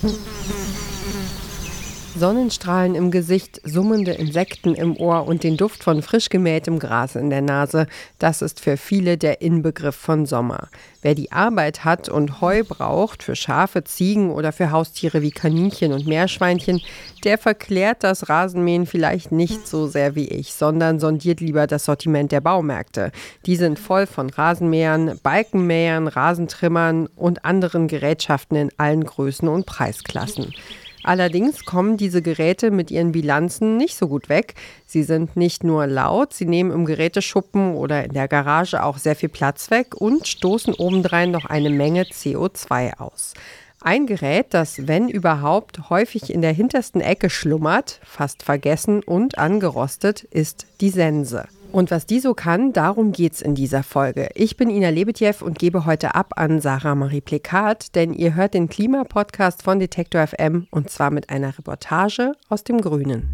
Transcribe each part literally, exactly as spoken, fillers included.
Sonnenstrahlen im Gesicht, summende Insekten im Ohr und den Duft von frisch gemähtem Gras in der Nase, das ist für viele der Inbegriff von Sommer. Wer die Arbeit hat und Heu braucht für Schafe, Ziegen oder für Haustiere wie Kaninchen und Meerschweinchen, der verklärt das Rasenmähen vielleicht nicht so sehr wie ich, sondern sondiert lieber das Sortiment der Baumärkte. Die sind voll von Rasenmähern, Balkenmähern, Rasentrimmern und anderen Gerätschaften in allen Größen und Preisklassen. Allerdings kommen diese Geräte mit ihren Bilanzen nicht so gut weg. Sie sind nicht nur laut, sie nehmen im Geräteschuppen oder in der Garage auch sehr viel Platz weg und stoßen obendrein noch eine Menge C O zwei aus. Ein Gerät, das, wenn überhaupt, häufig in der hintersten Ecke schlummert, fast vergessen und angerostet, ist die Sense. Und was die so kann, darum geht's in dieser Folge. Ich bin Ina Lebetjew und gebe heute ab an Sarah Marie Plekat, denn ihr hört den Klimapodcast von Detektor F M und zwar mit einer Reportage aus dem Grünen.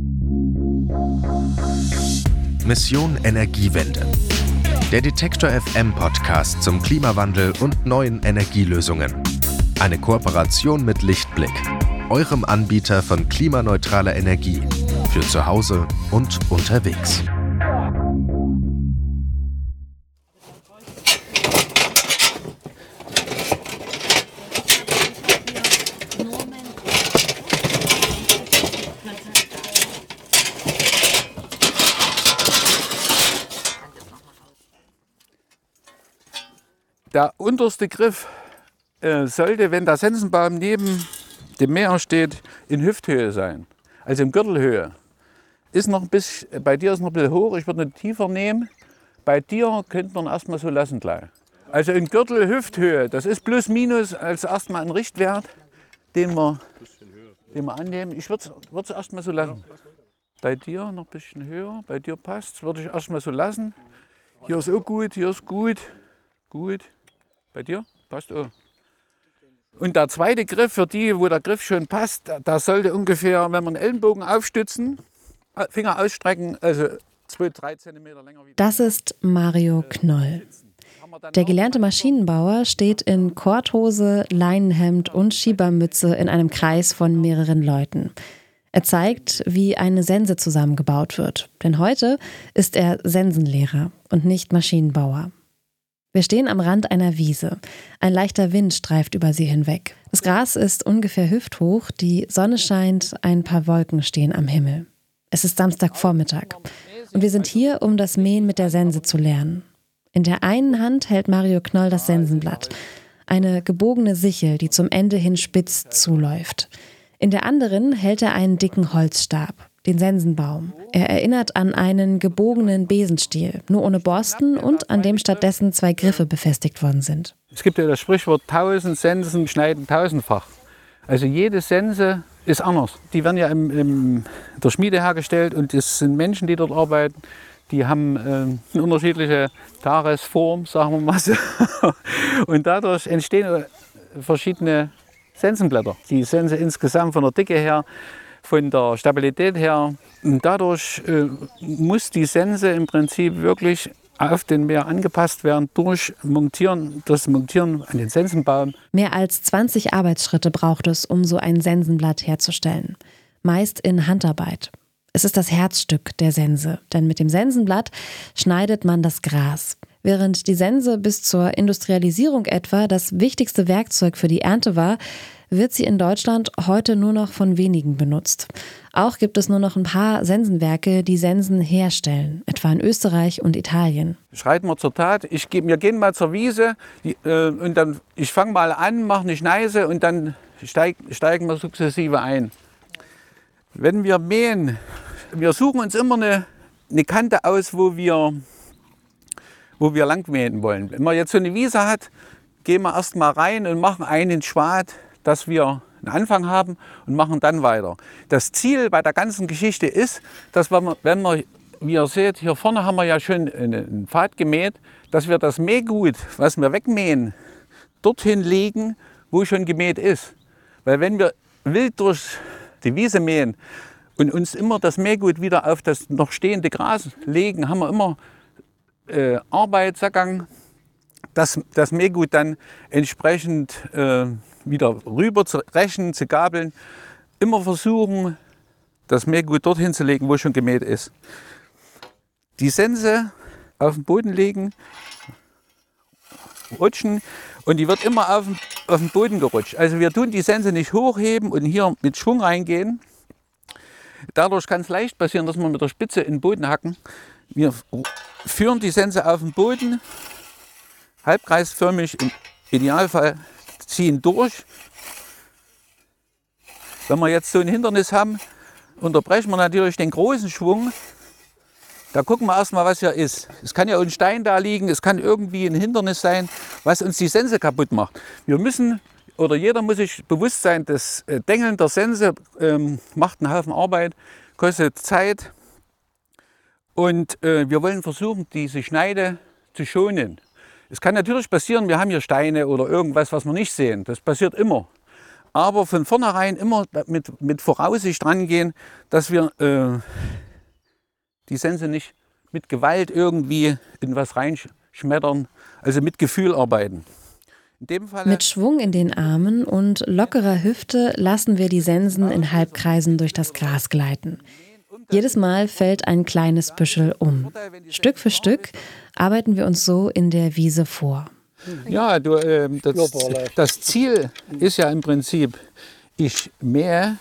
Mission Energiewende. Der Detektor F M Podcast zum Klimawandel und neuen Energielösungen. Eine Kooperation mit Lichtblick, eurem Anbieter von klimaneutraler Energie für zu Hause und unterwegs. Der unterste Griff äh, sollte, wenn der Sensenbaum neben dem Mäher steht, in Hüfthöhe sein, also in Gürtelhöhe. Ist noch ein bisschen, bei dir ist noch ein bisschen hoch, ich würde eine tiefer nehmen. Bei dir könnte man erstmal so lassen gleich. Also in Gürtel, Hüfthöhe, das ist plus minus als erstmal ein Richtwert, den wir, den wir annehmen. Ich würde es erstmal so lassen. Bei dir noch ein bisschen höher, bei dir passt es, würde ich erstmal so lassen. Hier ist auch gut, hier ist gut, gut. Bei dir passt auch. Und der zweite Griff, für die, wo der Griff schon passt, da sollte ungefähr, wenn wir einen Ellenbogen aufstützen, Finger ausstrecken, also zwei, drei Zentimeter länger. Das ist Mario Knoll. Der gelernte Maschinenbauer steht in Korthose, Leinenhemd und Schiebermütze in einem Kreis von mehreren Leuten. Er zeigt, wie eine Sense zusammengebaut wird. Denn heute ist er Sensenlehrer und nicht Maschinenbauer. Wir stehen am Rand einer Wiese. Ein leichter Wind streift über sie hinweg. Das Gras ist ungefähr hüfthoch, die Sonne scheint, ein paar Wolken stehen am Himmel. Es ist Samstagvormittag und wir sind hier, um das Mähen mit der Sense zu lernen. In der einen Hand hält Mario Knoll das Sensenblatt, eine gebogene Sichel, die zum Ende hin spitz zuläuft. In der anderen hält er einen dicken Holzstab, den Sensenbaum. Er erinnert an einen gebogenen Besenstiel, nur ohne Borsten und an dem stattdessen zwei Griffe befestigt worden sind. Es gibt ja das Sprichwort, tausend Sensen schneiden tausendfach. Also jede Sense ist anders. Die werden ja im, im, in der Schmiede hergestellt und es sind Menschen, die dort arbeiten. Die haben äh, eine unterschiedliche Tagesform, sagen wir mal so. Und dadurch entstehen verschiedene Sensenblätter. Die Sense insgesamt von der Dicke her, von der Stabilität her. Und dadurch äh, muss die Sense im Prinzip wirklich auf den Mäher angepasst werden durch Montieren, das Montieren an den Sensenbaum. Mehr als zwanzig Arbeitsschritte braucht es, um so ein Sensenblatt herzustellen. Meist in Handarbeit. Es ist das Herzstück der Sense, denn mit dem Sensenblatt schneidet man das Gras. Während die Sense bis zur Industrialisierung etwa das wichtigste Werkzeug für die Ernte war, wird sie in Deutschland heute nur noch von wenigen benutzt. Auch gibt es nur noch ein paar Sensenwerke, die Sensen herstellen, etwa in Österreich und Italien. Schreiten wir zur Tat. Ich, wir gehen mal zur Wiese die, äh, und dann, ich fange mal an, mache eine Schneise und dann steig, steigen wir sukzessive ein. Wenn wir mähen, wir suchen uns immer eine, eine Kante aus, wo wir, wo wir lang mähen wollen. Wenn man jetzt so eine Wiese hat, gehen wir erst mal rein und machen einen Schwad, dass wir einen Anfang haben und machen dann weiter. Das Ziel bei der ganzen Geschichte ist, dass wir, wenn wir, wie ihr seht, hier vorne haben wir ja schon einen Pfad gemäht, dass wir das Mähgut, was wir wegmähen, dorthin legen, wo schon gemäht ist. Weil wenn wir wild durch die Wiese mähen und uns immer das Mähgut wieder auf das noch stehende Gras legen, haben wir immer äh, Arbeitsgang. das, das Mähgut dann entsprechend äh, wieder rüber zu rächen, zu gabeln. Immer versuchen, das Mähgut dorthin zu legen, wo schon gemäht ist. Die Sense auf den Boden legen, rutschen und die wird immer auf den, auf den Boden gerutscht. Also wir tun die Sense nicht hochheben und hier mit Schwung reingehen. Dadurch kann es leicht passieren, dass wir mit der Spitze in den Boden hacken. Wir führen die Sense auf den Boden, halbkreisförmig, im Idealfall ziehen durch. Wenn wir jetzt so ein Hindernis haben, unterbrechen wir natürlich den großen Schwung. Da gucken wir erstmal, was hier ist. Es kann ja ein Stein da liegen, es kann irgendwie ein Hindernis sein, was uns die Sense kaputt macht. Wir müssen, oder jeder muss sich bewusst sein, das Dengeln der Sense ähm, macht einen Haufen Arbeit, kostet Zeit. Und äh, wir wollen versuchen, diese Schneide zu schonen. Es kann natürlich passieren, wir haben hier Steine oder irgendwas, was wir nicht sehen. Das passiert immer. Aber von vornherein immer mit, mit Voraussicht rangehen, dass wir äh, die Sense nicht mit Gewalt irgendwie in was reinschmettern, also mit Gefühl arbeiten. In dem Fall mit Schwung in den Armen und lockerer Hüfte lassen wir die Sensen in Halbkreisen durch das Gras gleiten. Jedes Mal fällt ein kleines Büschel um. Stück für Stück arbeiten wir uns so in der Wiese vor. Ja, du, äh, das, das Ziel ist ja im Prinzip, ich mähe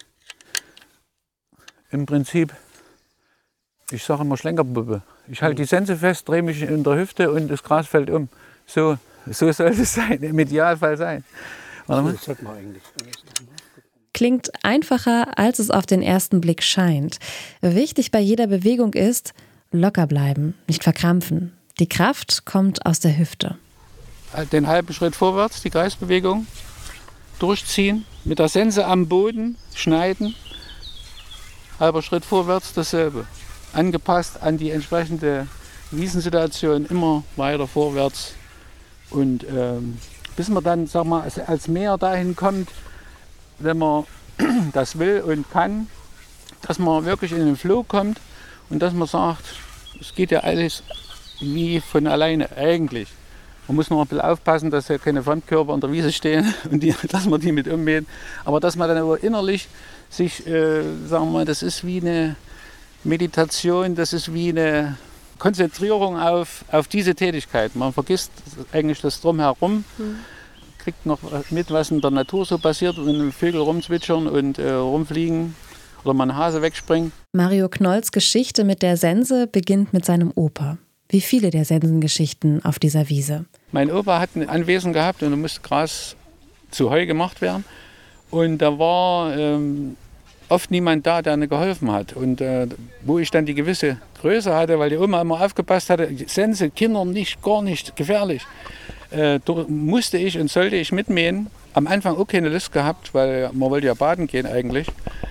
im Prinzip, ich sage immer Schlenkerpuppe. Ich halte die Sense fest, drehe mich in der Hüfte und das Gras fällt um. So, so soll es sein, im Idealfall sein. Warte mal. Klingt einfacher, als es auf den ersten Blick scheint. Wichtig bei jeder Bewegung ist, locker bleiben, nicht verkrampfen. Die Kraft kommt aus der Hüfte. Den halben Schritt vorwärts, die Kreisbewegung, durchziehen, mit der Sense am Boden schneiden, halber Schritt vorwärts, dasselbe. Angepasst an die entsprechende Wiesensituation, immer weiter vorwärts. Und ähm, bis man dann, sag mal, als Mäher dahin kommt, wenn man das will und kann, dass man wirklich in den Flow kommt und dass man sagt, es geht ja alles wie von alleine eigentlich. Man muss noch ein bisschen aufpassen, dass ja keine Fremdkörper an der Wiese stehen und die, dass man die mit ummäht. Aber dass man dann aber innerlich sich, äh, sagen wir mal, das ist wie eine Meditation, das ist wie eine Konzentrierung auf, auf diese Tätigkeit. Man vergisst eigentlich das Drumherum. Mhm. Kriegt noch mit, was in der Natur so passiert, wenn Vögel rumzwitschern und äh, rumfliegen oder mal ein Hase wegspringt. Mario Knolls Geschichte mit der Sense beginnt mit seinem Opa. Wie viele der Sensengeschichten auf dieser Wiese. Mein Opa hat ein Anwesen gehabt und da musste Gras zu Heu gemacht werden. Und da war ähm, oft niemand da, der mir geholfen hat. Und äh, wo ich dann die gewisse Größe hatte, weil die Oma immer aufgepasst hatte, Sense, Kinder nicht, gar nicht, gefährlich. Äh, musste ich und sollte ich mitmähen. Am Anfang auch keine Lust gehabt, weil man wollte ja baden gehen eigentlich.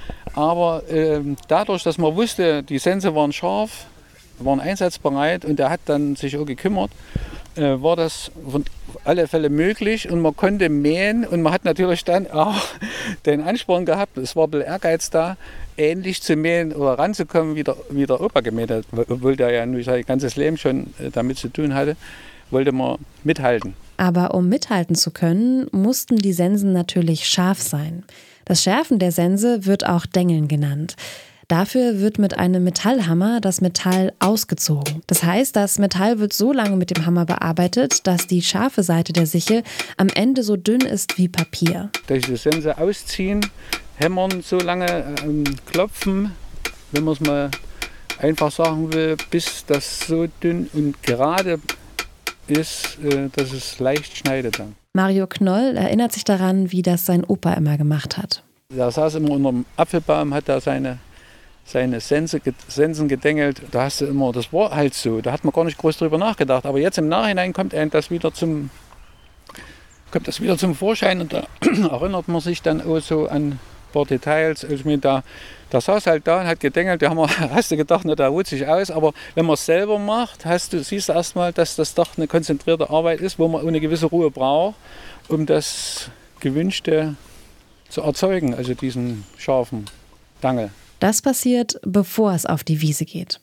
Aber äh, dadurch, dass man wusste, die Sense waren scharf, waren einsatzbereit und er hat dann sich auch gekümmert, äh, war das von alle Fälle möglich und man konnte mähen und man hat natürlich dann auch den Ansporn gehabt, es war ein bisschen Ehrgeiz da, ähnlich zu mähen oder ranzukommen, wie der, wie der Opa gemäht hat, obwohl der ja nur sein ganzes Leben schon damit zu tun hatte, wollte man mithalten. Aber um mithalten zu können, mussten die Sensen natürlich scharf sein. Das Schärfen der Sense wird auch Dengeln genannt. Dafür wird mit einem Metallhammer das Metall ausgezogen. Das heißt, das Metall wird so lange mit dem Hammer bearbeitet, dass die scharfe Seite der Sichel am Ende so dünn ist wie Papier. Durch die Sense ausziehen, hämmern, so lange ähm, klopfen, wenn man es mal einfach sagen will, bis das so dünn und gerade ist, äh, dass es leicht schneidet dann. Mario Knoll erinnert sich daran, wie das sein Opa immer gemacht hat. Er saß immer unter dem Apfelbaum, hat da seine seine Sense, Sensen gedengelt, da hast du immer, das war halt so, da hat man gar nicht groß drüber nachgedacht. Aber jetzt im Nachhinein kommt einem das wieder zum, kommt das wieder zum Vorschein und da erinnert man sich dann auch so an ein paar Details. Also, ich meine, da, da saß halt da und hat gedengelt, da haben wir, hast du gedacht, na, da ruht sich aus. Aber wenn man es selber macht, hast du, siehst du erstmal, dass das doch eine konzentrierte Arbeit ist, wo man eine gewisse Ruhe braucht, um das Gewünschte zu erzeugen, also diesen scharfen Dangel. Das passiert, bevor es auf die Wiese geht.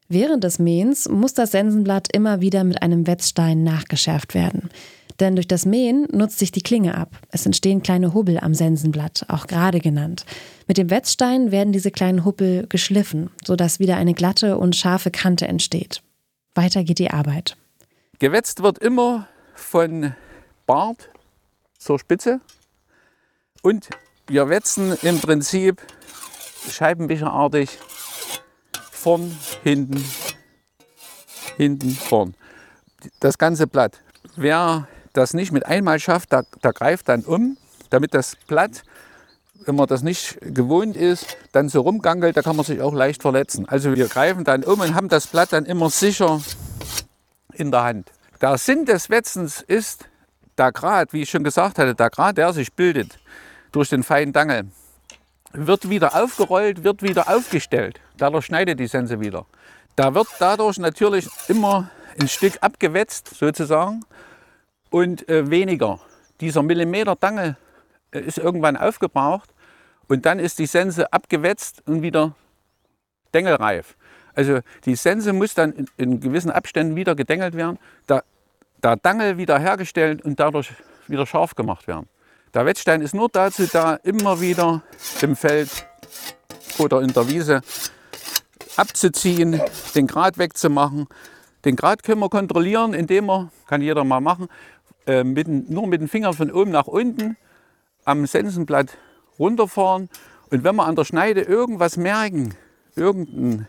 Während des Mähens muss das Sensenblatt immer wieder mit einem Wetzstein nachgeschärft werden. Denn durch das Mähen nutzt sich die Klinge ab. Es entstehen kleine Hubbel am Sensenblatt, auch gerade genannt. Mit dem Wetzstein werden diese kleinen Hubbel geschliffen, sodass wieder eine glatte und scharfe Kante entsteht. Weiter geht die Arbeit. Gewetzt wird immer von Bart zur Spitze und wir wetzen im Prinzip scheibenwischerartig vorn, hinten, hinten, vorn. Das ganze Blatt. Wer das nicht mit einmal schafft, der, der greift dann um, damit das Blatt, wenn man das nicht gewohnt ist, dann so rumgangelt, da kann man sich auch leicht verletzen. Also wir greifen dann um und haben das Blatt dann immer sicher in der Hand. Der Sinn des Wetzens ist, der Grat, wie ich schon gesagt hatte, der Grat, der sich bildet durch den feinen Dangel, wird wieder aufgerollt, wird wieder aufgestellt. Dadurch schneidet die Sense wieder. Da wird dadurch natürlich immer ein Stück abgewetzt, sozusagen, und äh, weniger. Dieser Millimeter Dangel äh, ist irgendwann aufgebraucht und dann ist die Sense abgewetzt und wieder dengelreif. Also die Sense muss dann in, in gewissen Abständen wieder gedengelt werden, der, der Dangel wieder hergestellt und dadurch wieder scharf gemacht werden. Der Wetzstein ist nur dazu da, immer wieder im Feld oder in der Wiese abzuziehen, den Grat wegzumachen. Den Grat können wir kontrollieren, indem wir, kann jeder mal machen, äh, mit, nur mit den Fingern von oben nach unten am Sensenblatt runterfahren. Und wenn wir an der Schneide irgendwas merken, irgendeine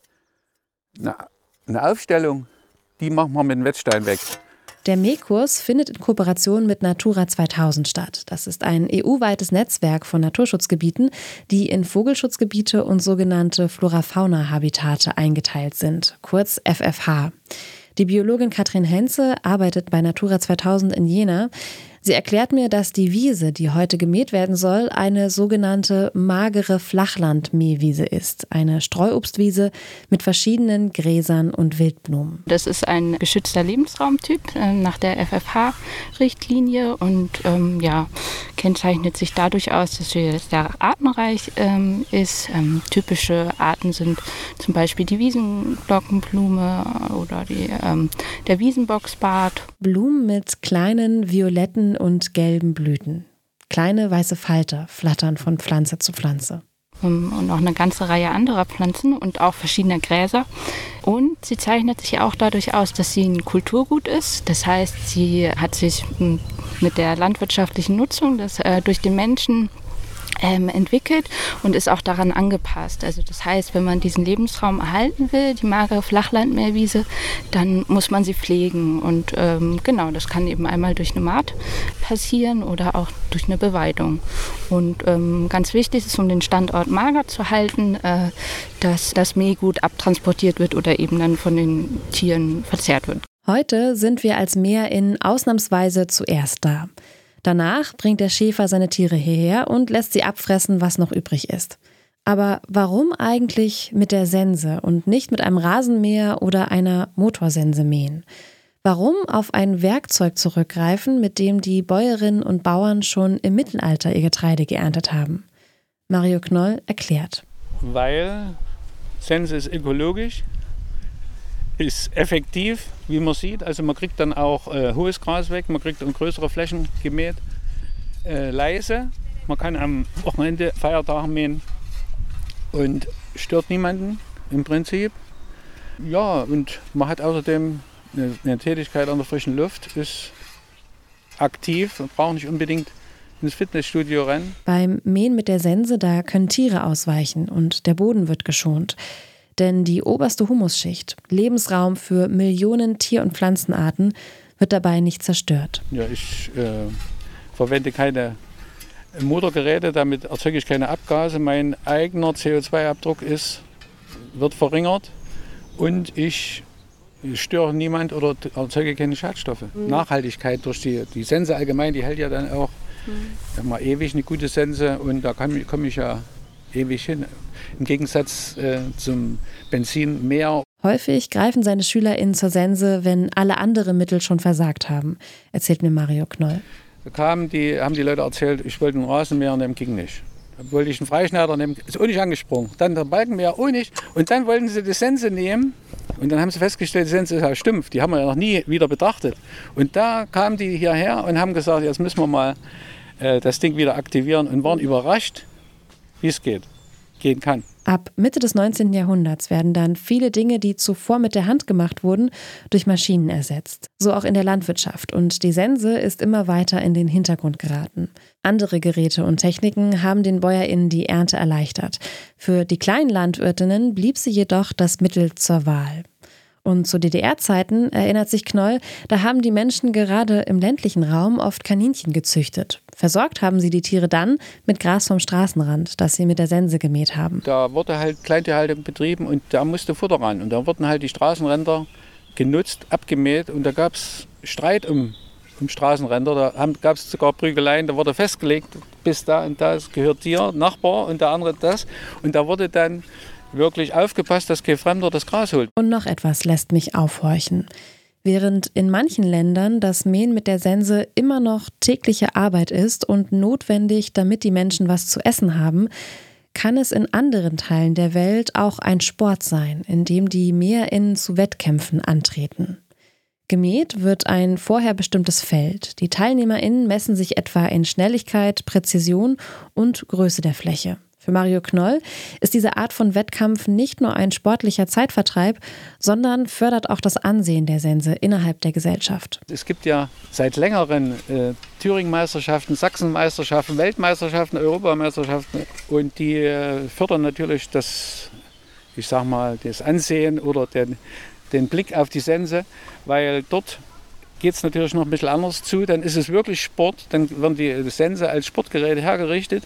eine Aufstellung, die machen wir mit dem Wetzstein weg. Der Mähkurs findet in Kooperation mit Natura zweitausend statt. Das ist ein E U-weites Netzwerk von Naturschutzgebieten, die in Vogelschutzgebiete und sogenannte Flora-Fauna-Habitate eingeteilt sind, kurz F F H. Die Biologin Katrin Henze arbeitet bei Natura zweitausend in Jena. Sie erklärt mir, dass die Wiese, die heute gemäht werden soll, eine sogenannte magere Flachlandmähwiese ist. Eine Streuobstwiese mit verschiedenen Gräsern und Wildblumen. Das ist ein geschützter Lebensraumtyp äh, nach der F F H-Richtlinie und ähm, ja, kennzeichnet sich dadurch aus, dass sie sehr artenreich ähm, ist. Ähm, typische Arten sind zum Beispiel die Wiesenglockenblume oder die, ähm, der Wiesenbocksbart. Blumen mit kleinen violetten und gelben Blüten. Kleine weiße Falter flattern von Pflanze zu Pflanze. Und auch eine ganze Reihe anderer Pflanzen und auch verschiedener Gräser. Und sie zeichnet sich auch dadurch aus, dass sie ein Kulturgut ist. Das heißt, sie hat sich mit der landwirtschaftlichen Nutzung das, äh, durch den Menschen Ähm, entwickelt und ist auch daran angepasst. Also das heißt, wenn man diesen Lebensraum erhalten will, die magere Flachlandmähwiese, dann muss man sie pflegen. Und ähm, genau, das kann eben einmal durch eine Maat passieren oder auch durch eine Beweidung. Und ähm, ganz wichtig ist, um den Standort mager zu halten, äh, dass das Mähgut abtransportiert wird oder eben dann von den Tieren verzehrt wird. Heute sind wir als Mäherin ausnahmsweise zuerst da. Danach bringt der Schäfer seine Tiere hierher und lässt sie abfressen, was noch übrig ist. Aber warum eigentlich mit der Sense und nicht mit einem Rasenmäher oder einer Motorsense mähen? Warum auf ein Werkzeug zurückgreifen, mit dem die Bäuerinnen und Bauern schon im Mittelalter ihr Getreide geerntet haben? Mario Knoll erklärt. Weil Sense ist ökologisch, ist effektiv, wie man sieht. Also man kriegt dann auch äh, hohes Gras weg, man kriegt größere Flächen gemäht, äh, leise. Man kann am Wochenende, Feiertagen mähen und stört niemanden im Prinzip. Ja, und man hat außerdem eine, eine Tätigkeit an der frischen Luft, ist aktiv, man braucht nicht unbedingt ins Fitnessstudio rennen. Beim Mähen mit der Sense, da können Tiere ausweichen und der Boden wird geschont. Denn die oberste Humusschicht, Lebensraum für Millionen Tier- und Pflanzenarten, wird dabei nicht zerstört. Ja, ich äh, verwende keine Motorgeräte, damit erzeuge ich keine Abgase. Mein eigener C O zwei Abdruck ist, wird verringert und ich störe niemand oder erzeuge keine Schadstoffe. Mhm. Nachhaltigkeit durch die, die Sense allgemein, die hält ja dann auch mhm. mal ewig eine gute Sense und da komme ich ja ewig hin. Im Gegensatz äh, zum Benzin mehr. Häufig greifen seine SchülerInnen zur Sense, wenn alle anderen Mittel schon versagt haben, erzählt mir Mario Knoll. Da kamen die, haben die Leute erzählt, ich wollte einen Rasenmäher und dem ging nicht. Dann wollte ich einen Freischneider nehmen, ist auch nicht angesprungen. Dann der Balkenmäher auch nicht. Und dann wollten sie die Sense nehmen. Und dann haben sie festgestellt, die Sense ist ja stumpf. Die haben wir ja noch nie wieder betrachtet. Und da kamen die hierher und haben gesagt, jetzt müssen wir mal äh, das Ding wieder aktivieren. Und waren überrascht, wie es geht, gehen kann. Ab Mitte des neunzehnten Jahrhunderts werden dann viele Dinge, die zuvor mit der Hand gemacht wurden, durch Maschinen ersetzt. So auch in der Landwirtschaft. Und die Sense ist immer weiter in den Hintergrund geraten. Andere Geräte und Techniken haben den BäuerInnen die Ernte erleichtert. Für die kleinen Landwirtinnen blieb sie jedoch das Mittel zur Wahl. Und zu D D R-Zeiten, erinnert sich Knoll, da haben die Menschen gerade im ländlichen Raum oft Kaninchen gezüchtet. Versorgt haben sie die Tiere dann mit Gras vom Straßenrand, das sie mit der Sense gemäht haben. Da wurde halt Kleintierhaltung betrieben und da musste Futter ran. Und da wurden halt die Straßenränder genutzt, abgemäht und da gab es Streit um, um Straßenränder. Da gab es sogar Prügeleien, da wurde festgelegt, bis da und das gehört dir, Nachbar und der andere das. Und da wurde dann wirklich aufgepasst, dass kein Fremder das Gras holt. Und noch etwas lässt mich aufhorchen. Während in manchen Ländern das Mähen mit der Sense immer noch tägliche Arbeit ist und notwendig, damit die Menschen was zu essen haben, kann es in anderen Teilen der Welt auch ein Sport sein, in dem die MäherInnen zu Wettkämpfen antreten. Gemäht wird ein vorher bestimmtes Feld. Die TeilnehmerInnen messen sich etwa in Schnelligkeit, Präzision und Größe der Fläche. Für Mario Knoll ist diese Art von Wettkampf nicht nur ein sportlicher Zeitvertreib, sondern fördert auch das Ansehen der Sense innerhalb der Gesellschaft. Es gibt ja seit längerem äh, Thüringen-Meisterschaften, Sachsen-Meisterschaften, Weltmeisterschaften, Europameisterschaften und die äh, fördern natürlich das, ich sag mal, das Ansehen oder den, den Blick auf die Sense, weil dort geht es natürlich noch ein bisschen anders zu. Dann ist es wirklich Sport, dann werden die Sense als Sportgeräte hergerichtet.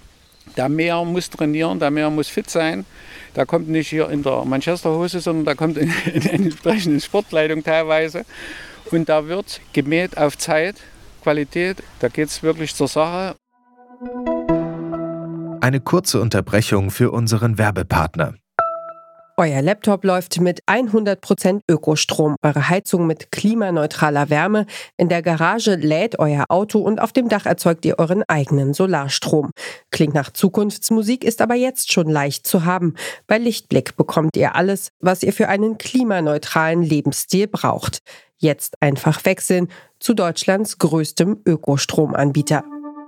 Der Mäher muss trainieren, der Mäher muss fit sein. Der kommt nicht hier in der Manchesterhose, sondern der kommt in, in einer entsprechenden Sportkleidung teilweise. Und da wird gemäht auf Zeit, Qualität, da geht es wirklich zur Sache. Eine kurze Unterbrechung für unseren Werbepartner. Euer Laptop läuft mit hundert Prozent Ökostrom, eure Heizung mit klimaneutraler Wärme, in der Garage lädt euer Auto und auf dem Dach erzeugt ihr euren eigenen Solarstrom. Klingt nach Zukunftsmusik, ist aber jetzt schon leicht zu haben. Bei Lichtblick bekommt ihr alles, was ihr für einen klimaneutralen Lebensstil braucht. Jetzt einfach wechseln zu Deutschlands größtem Ökostromanbieter.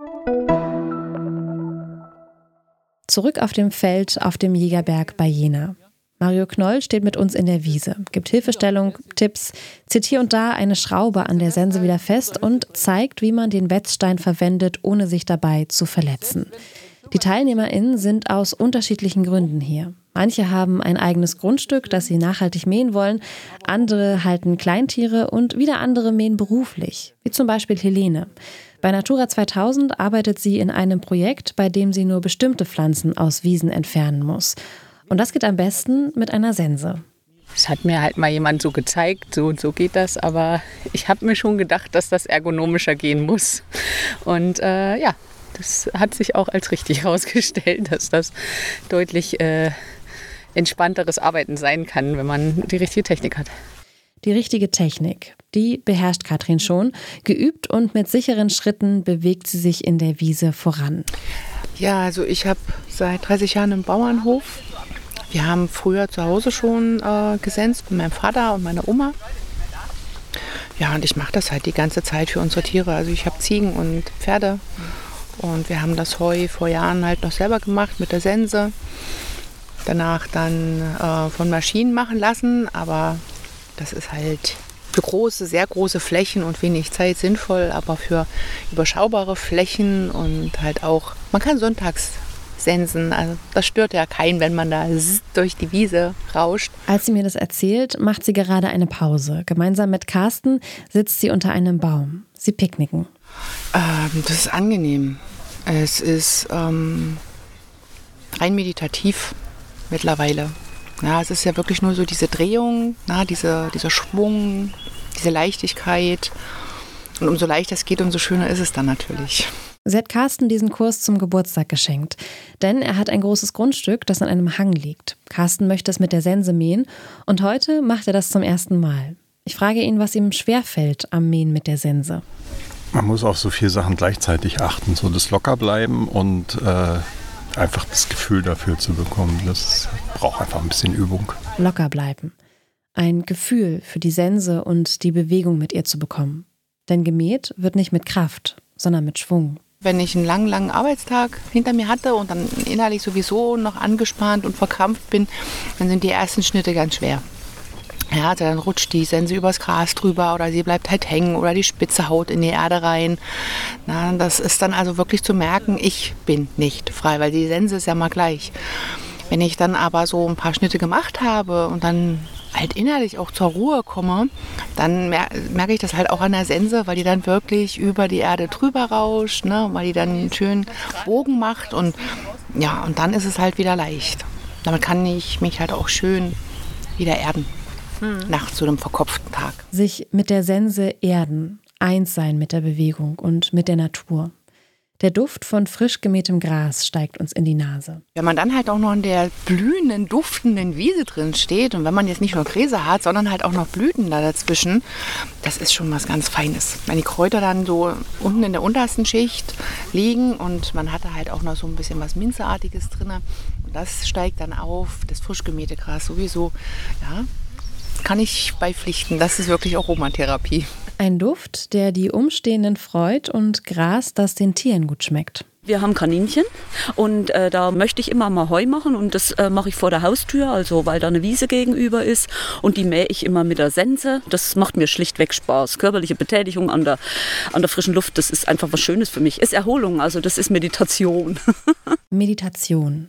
Zurück auf dem Feld auf dem Jägerberg bei Jena. Mario Knoll steht mit uns in der Wiese, gibt Hilfestellung, Tipps, zieht hier und da eine Schraube an der Sense wieder fest und zeigt, wie man den Wetzstein verwendet, ohne sich dabei zu verletzen. Die TeilnehmerInnen sind aus unterschiedlichen Gründen hier. Manche haben ein eigenes Grundstück, das sie nachhaltig mähen wollen, andere halten Kleintiere und wieder andere mähen beruflich, wie zum Beispiel Helene. Bei Natura zweitausend arbeitet sie in einem Projekt, bei dem sie nur bestimmte Pflanzen aus Wiesen entfernen muss. Und das geht am besten mit einer Sense. Das hat mir halt mal jemand so gezeigt, so und so geht das. Aber ich habe mir schon gedacht, dass das ergonomischer gehen muss. Und äh, ja, das hat sich auch als richtig herausgestellt, dass das deutlich äh, entspannteres Arbeiten sein kann, wenn man die richtige Technik hat. Die richtige Technik, die beherrscht Katrin schon. Geübt und mit sicheren Schritten bewegt sie sich in der Wiese voran. Ja, also ich habe seit dreißig Jahren einen Bauernhof. Wir haben früher zu Hause schon äh, gesenzt mit meinem Vater und meiner Oma. Ja, und ich mache das halt die ganze Zeit für unsere Tiere. Also ich habe Ziegen und Pferde und wir haben das Heu vor Jahren halt noch selber gemacht mit der Sense. Danach dann äh, von Maschinen machen lassen, aber das ist halt für große, sehr große Flächen und wenig Zeit sinnvoll, aber für überschaubare Flächen und halt auch, man kann sonntags sensen, also das stört ja keinen, wenn man da durch die Wiese rauscht. Als sie mir das erzählt, macht sie gerade eine Pause. Gemeinsam mit Carsten sitzt sie unter einem Baum. Sie picknicken. Ähm, das ist angenehm. Es ist ähm, rein meditativ mittlerweile. Ja, es ist ja wirklich nur so diese Drehung, na, diese, dieser Schwung, diese Leichtigkeit. Und umso leichter es geht, umso schöner ist es dann natürlich. Sie hat Carsten diesen Kurs zum Geburtstag geschenkt. Denn er hat ein großes Grundstück, das an einem Hang liegt. Carsten möchte es mit der Sense mähen und heute macht er das zum ersten Mal. Ich frage ihn, was ihm schwerfällt am Mähen mit der Sense. Man muss auf so viele Sachen gleichzeitig achten. So das Lockerbleiben und äh, einfach das Gefühl dafür zu bekommen. Das braucht einfach ein bisschen Übung. Locker bleiben. Ein Gefühl für die Sense und die Bewegung mit ihr zu bekommen. Denn gemäht wird nicht mit Kraft, sondern mit Schwung. Wenn ich einen langen, langen Arbeitstag hinter mir hatte und dann innerlich sowieso noch angespannt und verkrampft bin, dann sind die ersten Schnitte ganz schwer. Ja, also dann rutscht die Sense übers Gras drüber oder sie bleibt halt hängen oder die Spitze haut in die Erde rein. Na, das ist dann also wirklich zu merken, ich bin nicht frei, weil die Sense ist ja mal gleich. Wenn ich dann aber so ein paar Schnitte gemacht habe und dann halt innerlich auch zur Ruhe komme, dann mer- merke ich das halt auch an der Sense, weil die dann wirklich über die Erde drüber rauscht, ne, weil die dann einen schönen Bogen macht und ja, und dann ist es halt wieder leicht. Damit kann ich mich halt auch schön wieder erden. Hm. Nach so einem verkopften Tag. Sich mit der Sense erden, eins sein mit der Bewegung und mit der Natur. Der Duft von frisch gemähtem Gras steigt uns in die Nase. Wenn man dann halt auch noch in der blühenden, duftenden Wiese drin steht und wenn man jetzt nicht nur Gräser hat, sondern halt auch noch Blüten da dazwischen, das ist schon was ganz Feines. Wenn die Kräuter dann so unten in der untersten Schicht liegen und man hat da halt auch noch so ein bisschen was Minzeartiges drin und das steigt dann auf, das frisch gemähte Gras sowieso, ja, kann ich beipflichten. Das ist wirklich Aromatherapie. Ein Duft, der die Umstehenden freut und Gras, das den Tieren gut schmeckt. Wir haben Kaninchen und äh, da möchte ich immer mal Heu machen und das äh, mache ich vor der Haustür, also weil da eine Wiese gegenüber ist und die mähe ich immer mit der Sense. Das macht mir schlichtweg Spaß. Körperliche Betätigung an der, an der frischen Luft, das ist einfach was Schönes für mich. Ist Erholung, also das ist Meditation. Meditation.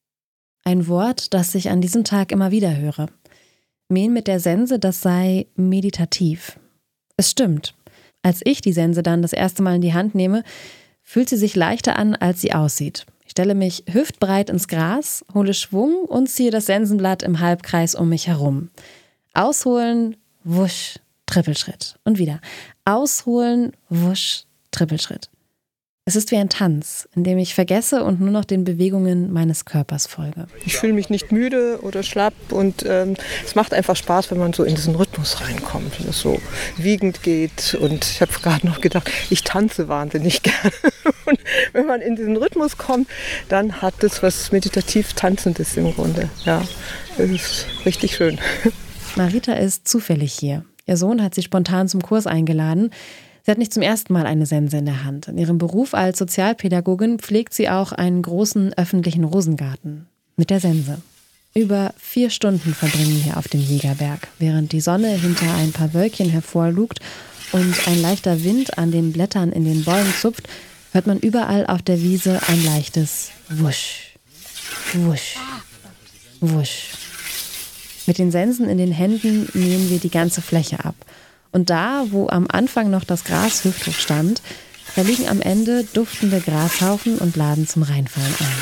Ein Wort, das ich an diesem Tag immer wieder höre. Mähen mit der Sense, das sei meditativ. Es stimmt. Als ich die Sense dann das erste Mal in die Hand nehme, fühlt sie sich leichter an, als sie aussieht. Ich stelle mich hüftbreit ins Gras, hole Schwung und ziehe das Sensenblatt im Halbkreis um mich herum. Ausholen, wusch, Trippelschritt. Und wieder. Ausholen, wusch, Trippelschritt. Es ist wie ein Tanz, in dem ich vergesse und nur noch den Bewegungen meines Körpers folge. Ich fühle mich nicht müde oder schlapp und ähm, es macht einfach Spaß, wenn man so in diesen Rhythmus reinkommt, wenn es so wiegend geht. Und ich habe gerade noch gedacht, ich tanze wahnsinnig gerne. Und wenn man in diesen Rhythmus kommt, dann hat es was meditativ Tanzendes im Grunde. Ja, das ist richtig schön. Marita ist zufällig hier. Ihr Sohn hat sie spontan zum Kurs eingeladen. Sie hat nicht zum ersten Mal eine Sense in der Hand. In ihrem Beruf als Sozialpädagogin pflegt sie auch einen großen öffentlichen Rosengarten mit der Sense. Über vier Stunden verbringen wir auf dem Jägerberg, während die Sonne hinter ein paar Wölkchen hervorlugt und ein leichter Wind an den Blättern in den Bäumen zupft, hört man überall auf der Wiese ein leichtes Wusch, Wusch, Wusch. Mit den Sensen in den Händen mähen wir die ganze Fläche ab. Und da, wo am Anfang noch das Gras hüfthoch stand, da liegen am Ende duftende Grashaufen und laden zum Reinfallen ein.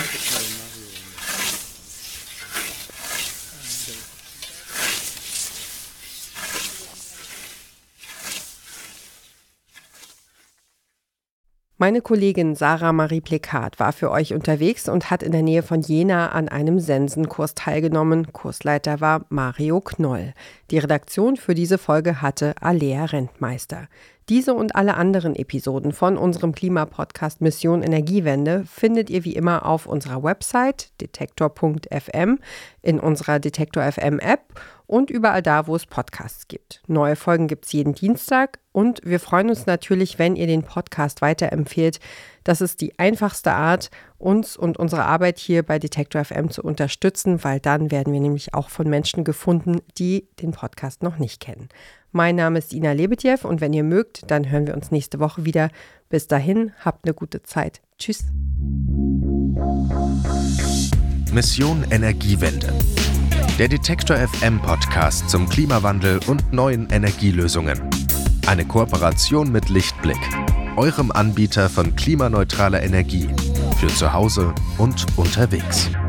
Meine Kollegin Sarah Marie Plekat war für euch unterwegs und hat in der Nähe von Jena an einem Sensenkurs teilgenommen. Kursleiter war Mario Knoll. Die Redaktion für diese Folge hatte Alea Rentmeister. Diese und alle anderen Episoden von unserem Klimapodcast Mission Energiewende findet ihr wie immer auf unserer Website detektor punkt f m, in unserer Detektor F M App und überall da, wo es Podcasts gibt. Neue Folgen gibt es jeden Dienstag und wir freuen uns natürlich, wenn ihr den Podcast weiterempfehlt. Das ist die einfachste Art, uns und unsere Arbeit hier bei Detektor F M zu unterstützen, weil dann werden wir nämlich auch von Menschen gefunden, die den Podcast noch nicht kennen. Mein Name ist Ina Lebedjew und wenn ihr mögt, dann hören wir uns nächste Woche wieder. Bis dahin, habt eine gute Zeit. Tschüss. Mission Energiewende. Der Detektor F M Podcast zum Klimawandel und neuen Energielösungen. Eine Kooperation mit Lichtblick, eurem Anbieter von klimaneutraler Energie für zu Hause und unterwegs.